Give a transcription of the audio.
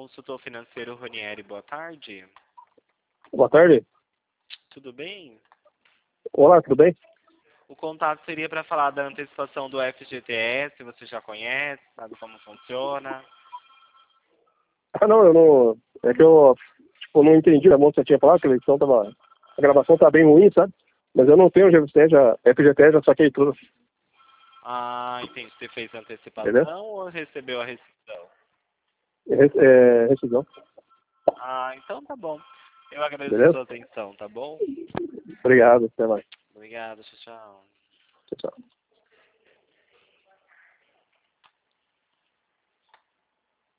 consultor financeiro Ronieri, boa tarde. Boa tarde. Tudo bem? Olá, tudo bem? O contato seria para falar da antecipação do FGTS, você já conhece, sabe como funciona? Ah, não, eu não... É que eu, não entendi a moça tinha falado que a eleição tava... A gravação tá bem ruim, sabe? Mas eu não tenho FGTS, já saquei tudo. Ah, entendi. Você fez a Entendeu? antecipação ou recebeu a rescisão? Rescisão. Ah, então tá bom. Eu agradeço a Beleza? sua atenção, tá bom? Obrigado, até mais. Obrigado, tchau, tchau. Tchau, tchau.